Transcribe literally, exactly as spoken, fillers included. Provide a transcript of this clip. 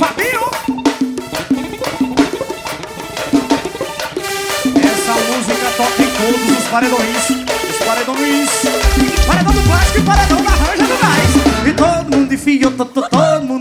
Fabinho. Essa música toca em todos os paredões. Os paredões. Paredão do plástico e paredão da ranja do gás. E todo mundo enfia, todo mundo